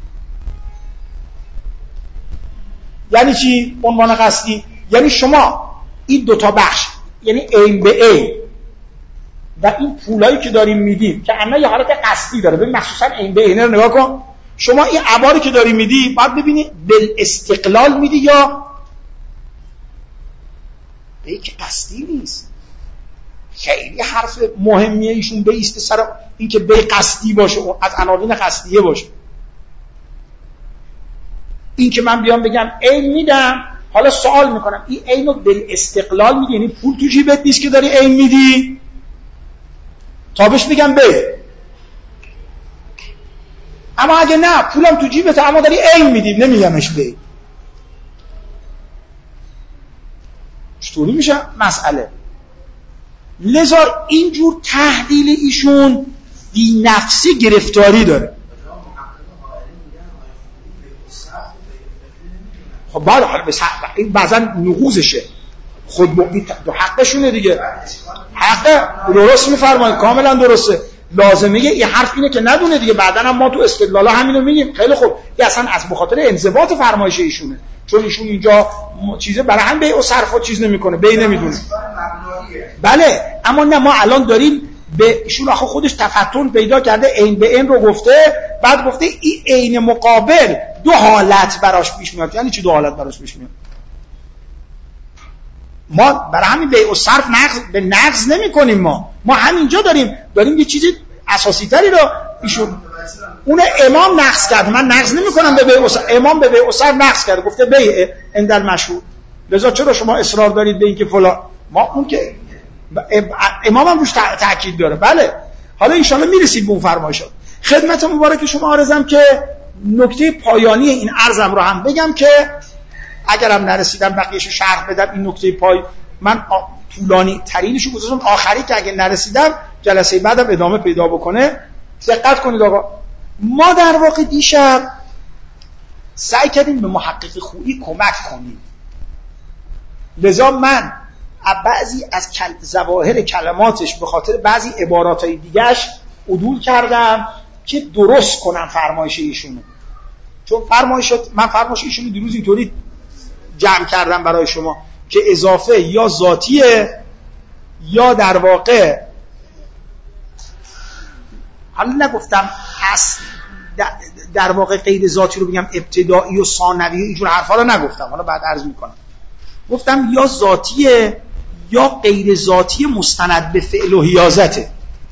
یعنی چی عنوان قصدی؟ یعنی شما این دوتا بخش، یعنی عین به عین و این پولایی که داریم میدیم که اما یه حالت قصدی داره. ببین مخصوصا عین به عین رو نگاه کن، شما این عباری که داری میدی باید ببینی بالاستقلال میدی یا به یک قصدی نیست. خیلی حرف مهمیه ایشون به ایست سر این که به قصدی باشه، از عناوین قصدیه باشه. این که من بیام بگم عین میدم، حالا سوال میکنم این عین رو بالاستقلال میدی، یعنی پول تو جیبت نیست که داری عین میدی؟ تا بهش میگم به. اما اگه نه پولم تو جیبت اما داری عین میدی، نمیگمش به. چطوری میشه مسئله؟ لذا اینجور تحلیل ایشون بی نفسی گرفتاری داره. خب بعد حالا این بعضا نقوزشه، خود دو حقشونه دیگه، حق درست میفرمایید، کاملا درسته. لازمه این حرف اینه که ندونه دیگه. بعدن هم ما تو استدلالا همینو میگیم. خیلی خوب، این اصلا از بخاطر انضباط فرمایش ایشونه، چون ایشون اینجا چیزه برای هم بیع و صرف و چیز نمیکنه، بیع نمیدونه. بله اما نه، ما الان داریم به ایشون آخه خودش تفتن پیدا کرده، عین به عین رو گفته، بعد گفته این عین مقابل دو حالت براش پیش میاد. یعنی چی دو حالت براش پیش میاد؟ ما برای همین بیع و صرف نقض به نقض نمی کنیم. ما ما همینجا داریم داریم یه چیزی اساسی تری رو ایشون اون امام نقض کرد. من نقض نمی‌کنم به بیع اسر، امام به بیع اسر نقض کرد، گفته بیع عند المشهور. لذا چرا شما اصرار دارید به اینکه فلان؟ ما اون که امام هم روش تاکید داره. بله حالا ان شاءالله میرسید به اون فرمایشات. خدمت مبارک شما عرضم که نکته پایانی این عرضم رو هم بگم که اگرم نرسیدم بقیه‌شو شرح بدم. این نکته پای من طولانی ترینشو گذاشتم آخری که اگه نرسیدم جلسه بعدم ادامه پیدا بکنه. دقت کنید آقا، ما در واقع دیشب سعی کردیم به محقق خویی کمک کنیم. لذا من بعضی از کل... ظواهر کلماتش به خاطر بعضی عباراتای دیگهش عدول کردم که درست کنم فرمایش ایشونو. چون فرمایشات من فرمایش ایشونو دیروز اینطوری جمع کردم برای شما که اضافه یا ذاتیه یا در واقع، حالا نگفتم اصل در واقع غیر ذاتی رو بگم ابتدایی و ثانوی، اینجور حرفا رو نگفتم، حالا بعد عرض میکنم. گفتم یا ذاتیه یا غیر ذاتی مستند به فعل و حیازته،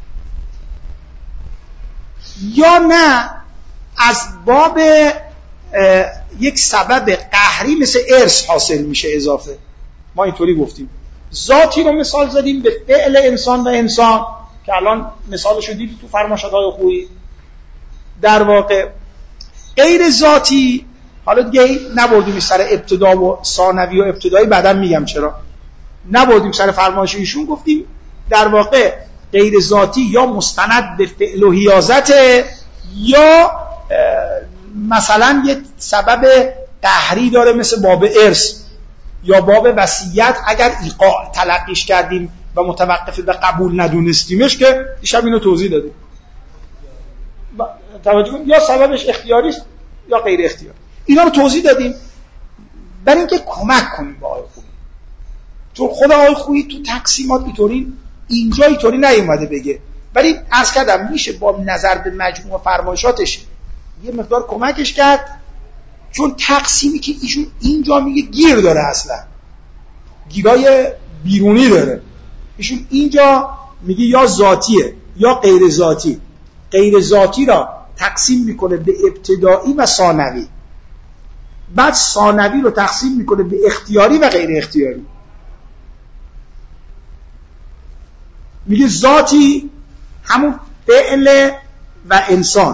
یا نه از باب یک سبب قهری مثل ارث حاصل میشه اضافه. ما اینطوری گفتیم. ذاتی رو مثال زدیم به فعل انسان و انسان که الان مثالشو دیدید تو فرمایشات‌های خویی. در واقع غیر ذاتی حالا دیگه نبردیم سر ابتدا و ثانوی و ابتدایی، بعداً میگم چرا نبردیم سر فرمایش ایشون. گفتیم در واقع غیر ذاتی یا مستند به فعل و حیازته یا مثلا یه سبب قهری داره مثل باب ارث یا باب وصیت اگر ایقاع تلقیش کردیم و متوقف به قبول ندونستیمش که دیشب اینو توضیح دادیم. توجه کنید، یا سببش اختیاری است یا غیر اختیاری. اینا رو توضیح دادیم برای اینکه کمک کنیم با آقای خویی. چون خود آقای خویی تو تقسیمات اینطوری اینجا اینطوری نیومده بگه، ولی عرض کردم میشه با نظر به مجموع فرمایشاتش یه مقدار کمکش کرد. چون تقسیمی که ایشون اینجا میگه گیر داره، اصلا گیرای بیرونی داره. ایشون اینجا میگه یا ذاتیه یا غیر ذاتی. غیر ذاتی را تقسیم میکنه به ابتدایی و ثانوی، بعد ثانوی رو تقسیم میکنه به اختیاری و غیر اختیاری. میگه ذاتی همون فعل و انسان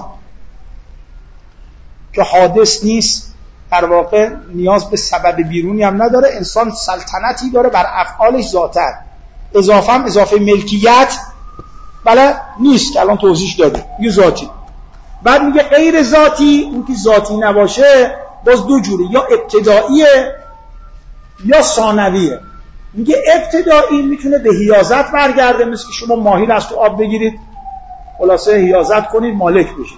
که حادث نیست، در واقع نیاز به سبب بیرونی هم نداره، انسان سلطنتی داره بر افعالش ذاتاً. اضافه هم اضافه ملکیت بله نیست که الان توضیح داده، میگه ذاتی. بعد میگه غیر ذاتی، اون که ذاتی نباشه باز دو جوره، یا ابتداییه یا ثانویه. میگه ابتدایی میتونه به حیازت برگرده، مثل که شما ماهی از تو آب بگیرید خلاصه حیازت کنید مالک بشید،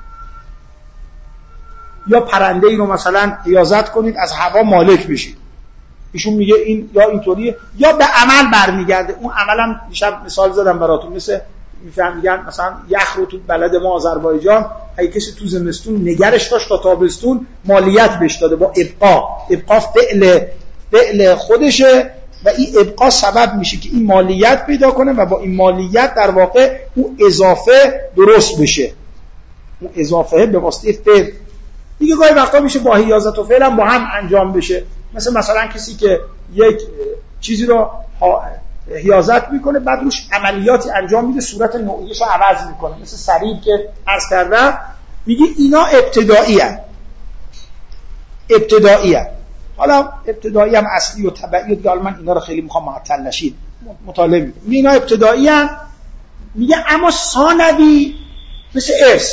یا پرنده ای رو مثلا حیازت کنید از هوا مالک بشید. ایشون میگه این یا اینطوریه یا به عمل برمیگرده. اون عملم دیشب مثال زدم براتون، مثل میفهم میگن مثلا یخ رو تو بلد ما آذربایجان اگه کسی تو زمستون نگرش داشت تا تابستون مالیت بهش داده با ابقا. ابقا فعل فعل خودشه و این ابقا سبب میشه که این مالیت پیدا کنه و با این مالیت در واقع اون اضافه درست بشه. اون اضافه به واسطه فعل دیگه گاهی وقتا میشه با حیازت و فعل هم با هم انجام بشه. مثل مثلا کسی که یک چیزی رو حیازت میکنه بعد روش عملیاتی انجام میده صورت نوعیش رو عوض میکنه، مثل سریب که عرض کردم. میگه اینا ابتدایی هست. ابتدایی هست. حالا ابتدایی هم اصلی و تبعی دیگه من اینا رو خیلی میخوام معطل نشید مطالعه میکنم. میگه اینا ابتدایی هست. میگه اما ثانوی مثل ارث،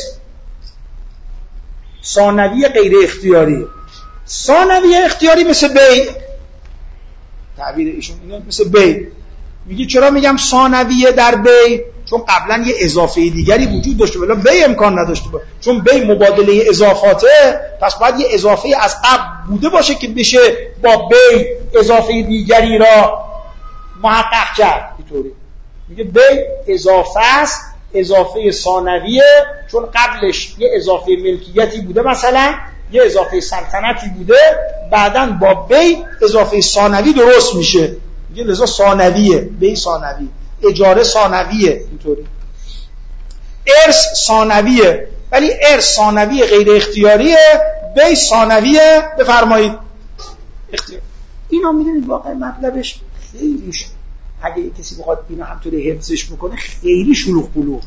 ثانوی غیر اختیاری. ثانوی اختیاری مثل بیع، تعبیر ایشون اینا مثل بیع. میگه چرا میگم ثانویه در بیع؟ چون قبلا یه اضافه دیگری وجود داشته ولی بیع امکان نداشته باشه. چون بیع مبادله اضافاته، پس باید یه اضافه از قبل بوده باشه که بشه با بیع اضافه دیگری را محقق کرد. اینطوری میگه بیع اضافه است، اضافه ثانویه، چون قبلش یه اضافه ملکیتی بوده، مثلا یه اضافه سلطنتی بوده، بعداً با بیع اضافه ثانوی درست میشه. میگه لذا ثانویه، بیع ثانوی، اجاره ثانویه. اینطوری ارث ثانویه، ولی ارث ثانوی غیر اختیاریه، بی ثانویه بفرمایید اختیار. اینا میدونید واقعا مطلبش خیلی ش... اگه کسی بخواد اینا همطوری حفظش بکنه خیلی شلوغ بلوغه.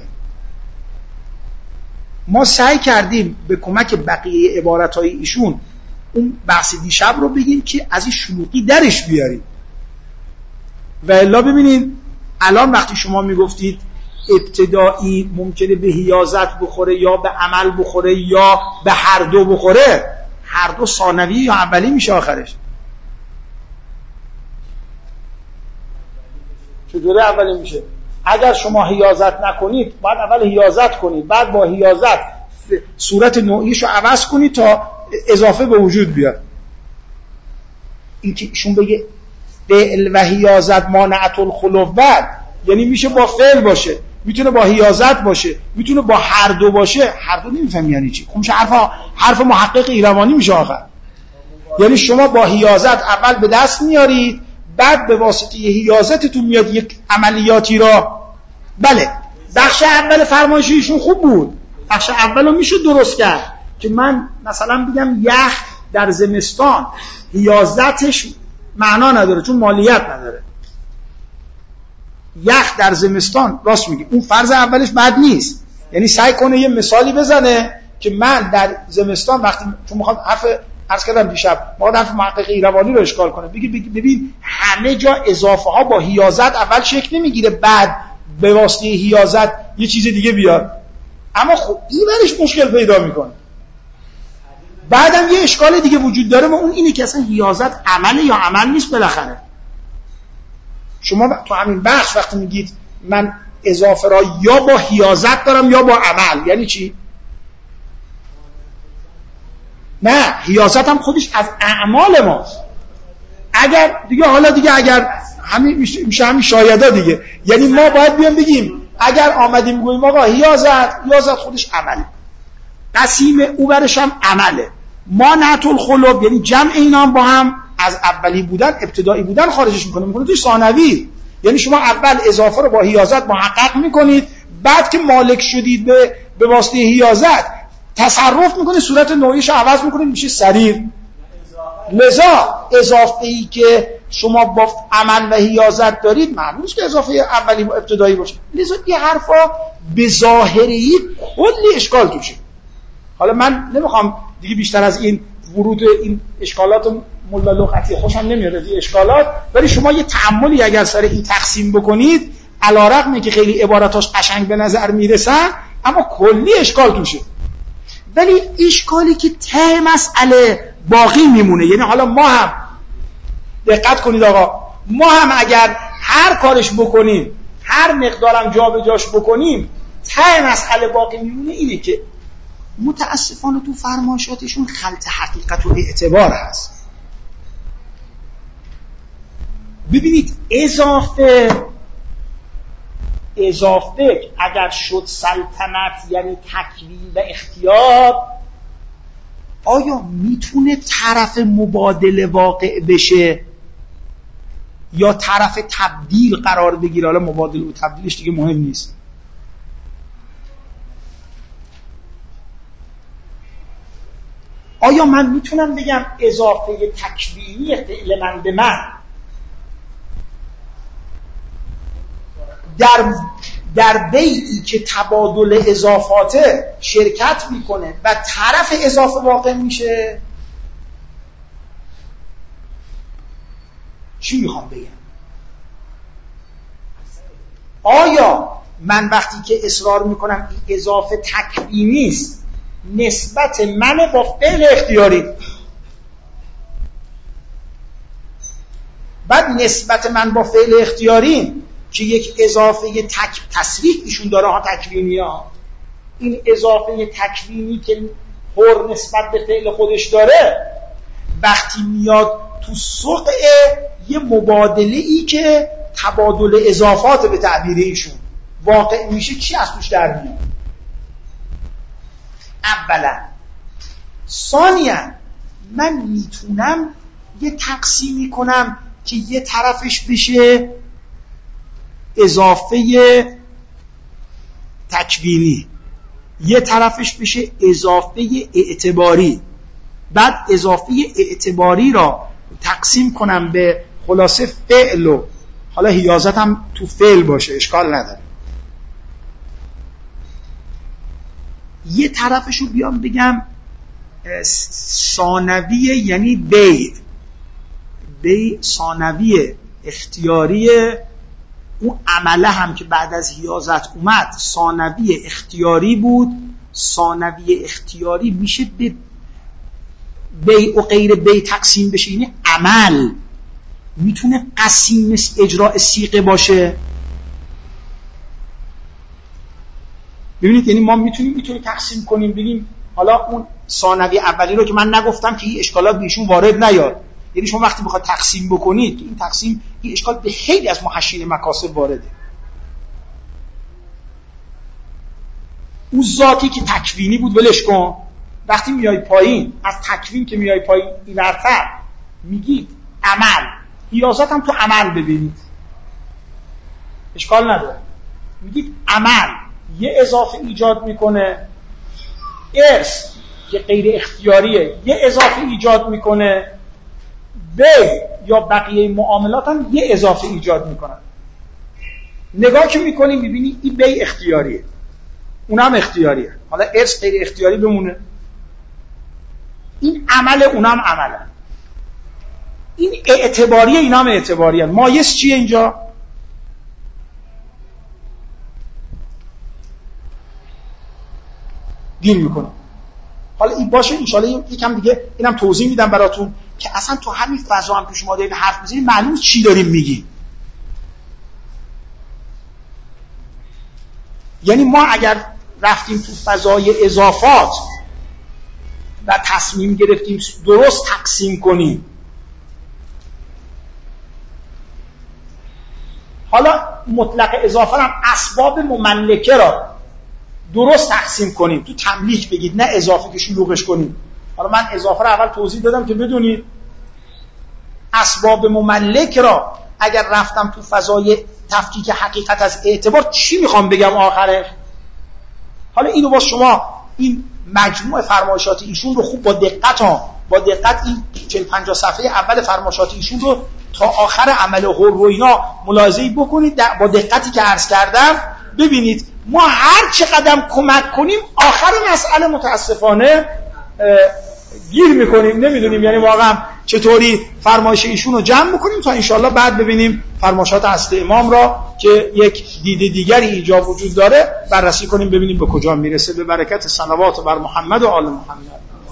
ما سعی کردیم به کمک بقیه عبارتهای ایشون اون بحث دیشب رو بگیم که از این شلوغی درش بیاریم. و الا ببینید الان وقتی شما میگفتید ابتدایی ممکنه به حیازت بخوره یا به عمل بخوره یا به هر دو بخوره، هر دو ثانوی یا اولی میشه آخرش. چطوره اولی میشه؟ اگر شما حیازت نکنید بعد اول حیازت کنید، بعد با حیازت صورت نوعیشو عوض کنید تا اضافه به وجود بیاد. این که ایشون بگه فعل و حیازت مانعت الخلو، یعنی میشه با فعل باشه، میتونه با حیازت باشه، میتونه با هر دو باشه. هر دو نمیفهم یعنی چی. خب حرف حرف محقق ایروانی میشه آخر. یعنی شما با حیازت اول به دست میارید، بعد به واسطه حیازتتون میاد یک عملیاتی را. بله بخش اول فرمایشیشون خوب بود، بخش اول رو میشه درست کرد که من مثلا بگم یخ در زمستان حیازتش معنا نداره چون مالیت نداره. یخ در زمستان راست میگه، اون فرض اولش بد نیست. یعنی سعی کنه یه مثالی بزنه که من در زمستان وقتی چون میخواد حرف عرض کردم دیشب ما حرف محقق ایروانی رو اشکال کنه، بگی ببین همه جا اضافه ها با حیازت اول شکل نمیگیره، بعد به واسطه حیازت یه چیز دیگه بیاد. اما خب این برش مشکل پیدا میکنه. بعدم یه اشکال دیگه وجود داره و اون اینه که اصلا حیازت عمله یا عمل نیست. بالاخره شما تو همین بخش وقتی میگید من اضافه را یا با حیازت دارم یا با عمل، یعنی چی؟ نه، حیازت هم خودش از اعمال ماست. اگر دیگه حالا دیگه اگر همین میشه همین شایده دیگه، یعنی ما باید بیام بگیم اگر آمدیم بگیم آقا حیازت، حیازت خودش عمله، قسیم او برش هم عمله، مانعت الخلو یعنی جمع اینا هم با هم از اولی بودن ابتدایی بودن خارجش میکنه، میکنه توی ثانوی. یعنی شما اول اضافه رو با حیازت محقق میکنید، بعد که مالک شدید به به واسطه حیازت تصرف میکنید، صورت نوعیش رو عوض میکنید میشه سریر. لذا اضافه ای که شما با عمل و حیازت دارید معلوم نیست که اضافه اولی و ابتدایی باشه. لذا این حرفا به ظاهری کلی اشکال توشه. حالا من نمیخوام دیگه بیشتر از این ورود این اشکالات ملا لغتی خوشم نمیاد از این اشکالات، ولی شما یه تأملی اگر سر این تقسیم بکنید علیرغم که خیلی عباراتاش قشنگ به نظر میرسن اما کلی اشکال توشه. ولی اشکالی که ته مسئله باقی میمونه، یعنی حالا ما هم دقت کنید آقا، ما هم اگر هر کارش بکنیم هر مقدارم جا به جاش بکنیم ته مسئله باقی میمونه اینه که متاسفانه تو فرمایشاتشون خلط حقیقت و اعتبار هست. ببینید اضافه اضافه اگر شد سلطنت یعنی تکوین و اختیار، آیا میتونه طرف مبادله واقع بشه یا طرف تبدیل قرار بگیره؟ حالا مبادله و تبدیلش دیگه مهم نیست. آیا من میتونم بگم اضافه تکوینی فعل من به من در در بیعی که تبادل اضافاته شرکت میکنه و طرف اضافه واقع میشه؟ چی میخوام بگم؟ آیا من وقتی که اصرار میکنم این اضافه تکوینی است نسبت من با فعل اختیاری، بعد نسبت من با فعل اختیاری که یک اضافه تک تصریح ایشون داره ها، تکوینی ها، این اضافه تکوینی که پر نسبت به فعل خودش داره وقتی میاد تو سقع یه مبادله ای که تبادل اضافات به تعبیر ایشون واقع میشه، چی از توش در میاد؟ اولا. ثانیا من میتونم یه تقسیمی کنم که یه طرفش بشه اضافه تکوینی یه طرفش بشه اضافه اعتباری، بعد اضافه اعتباری را تقسیم کنم به خلاصه فعل و حالا حیازت هم تو فعل باشه اشکال نداره. یه طرفشو بیام بگم ثانویه، یعنی بی بی ثانویه اختیاریه. اون عمله هم که بعد از حیازت اومد ثانوی اختیاری بود. ثانوی اختیاری میشه به بی و غیر بی تقسیم بشه، یعنی عمل میتونه قسیم اجراء صیغه باشه. ببینید یعنی ما میتونیم میتونیم تقسیم کنیم بگیم حالا اون ثانوی اولی رو که من نگفتم که این اشکالات بهشون وارد نیاد، یعنی شما وقتی بخواید تقسیم بکنید این تقسیم این اشکال به خیلی از محشین مکاسب وارده. اون ذاتی که تکوینی بود ولش کن، وقتی میای پایین از تکوین که میای پایین اینورتر میگید عمل، حیازت هم تو عمل ببینید اشکال نداره. میگید عمل یه اضافه ایجاد میکنه، ارث که غیر اختیاریه یه اضافه ایجاد میکنه، بی یا بقیه معاملات هم یه اضافه ایجاد میکنن. نگاه که میکنیم میبینی این بی اختیاریه اونم اختیاریه، حالا ارث غیر اختیاری بمونه، این عمل اونم عمله، این اعتباریه اینام اعتباریه. مایز چیه اینجا؟ دین میکنه. حالا این باشه انشالله یکم دیگه اینم توضیح میدم براتون که اصلا تو همین فضا هم که شما دارید حرف میزنید معلومه چی داریم میگیم. یعنی ما اگر رفتیم تو فضای اضافات و تصمیم گرفتیم درست تقسیم کنیم، حالا مطلق اضافه هم اسباب مملکه را درست تقسیم کنیم، تو تملیک بگید نه اضافه که شلوغش کنیم. حالا من اضافه را اول توضیح دادم که بدونید اسباب مملک را اگر رفتم تو فضای تفکیک حقیقت از اعتبار چی میخوام بگم آخرش. حالا اینو باز شما این مجموع فرمایشات ایشون رو خوب با دقت ها با دقت این چهل پنجاه صفحه اول فرمایشات ایشون رو تا آخر عمل حر و اینا ملاحظه بکنید با دقتی که عرض کردم. ببینید ما هر چه قدم کمک کنیم آخر مسئله متاسفانه گیر میکنیم، نمیدونیم یعنی واقعا چطوری فرمایش ایشون رو جمع بکنیم تا انشالله بعد ببینیم فرمایشات اصل امام را که یک دید دیگری ایجاب وجود داره بررسی کنیم ببینیم به کجا میرسه. به برکت صلوات بر محمد و آل محمد.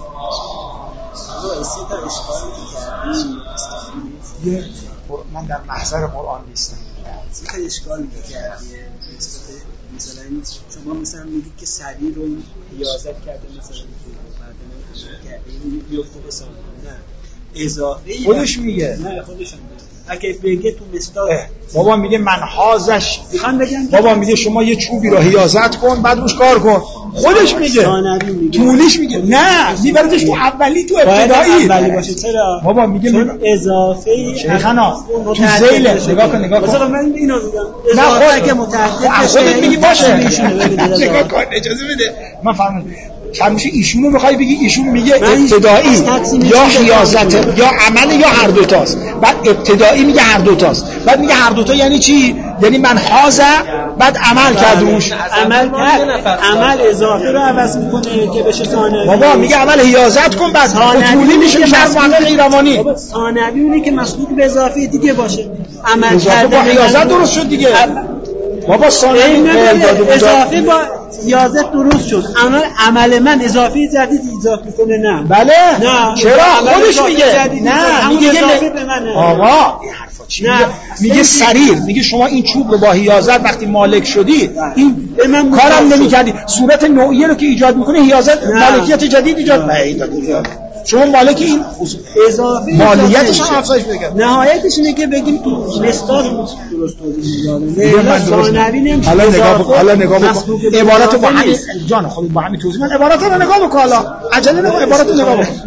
من در محضر قرآن نیستم. این اشکال می‌کرد مثلا شما مثلا میگید که سری رو حیازت کرده مثلا بعد من کرده این بیفته به سال نه اضافه خودش میگه نه خودش میگه اگه بگه تو مستاق بابا میگه من حازش بابا میگه شما یه چوبی رو حیازت کن بعد روش کار کن. خودش میگه طولش میگه نه میبردش تو اولی تو ابتدایی اولی باشه. چرا بابا میگه چون اضافه شیخنا تو ذیل نگاه کن نگاه کن مثلا من اینو میگم نه اضافه که متعدد خودت میگی باشه نگاه کن اجازه بده من فهمیدم همیشه ایشونو میخوای بگی ایشون میگه ابتدایی یا حیازت یا عمل یا هر دو تاست. بعد ابتدایی میگه هر دو تاست، بعد میگه هر دو تا یعنی چی؟ یعنی من حاضر بعد عمل کرد روش عمل کرد عمل اضافه رو عوض میکنه که بشه ثانوی. بابا میگه عمل حیازت کن بعد طولی میشه شرط معلق غیروانی. ثانوی اونه که مسبوق به اضافه دیگه باشه. عمل کرد با حیازت درست شد دیگه. بابا ثانوی اضافه با حیازت درست شد. عمل عمل من اضافه جدید اضافه کنه نه بله نه چرا خودش میگه نه میگه اضافه به منه. آقا این حرفا چی میگه؟ میگه سریر میگه شما این چوب رو با حیازت وقتی مالک شدی این من کارم نمی‌کردی صورت نوعیه رو که ایجاد میکنه حیازت مالکیت جدید ایجاد نمی‌کنه. شما مالک این اضافه مالیتش هم افزایش بده. نهایتش اینه که بگیم تو مستاق درست توضیح میدادن. ثانوی نمیشه. حالا نگاه بکن حالا نگاه بکن عبارت با همین جان خودت با همین توضیح من عبارت رو نگاه بکن حالا عجله نکن عبارت رو نگاه بکن.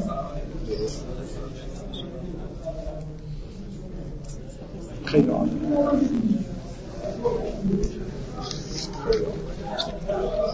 خیلی عالی. Thank you.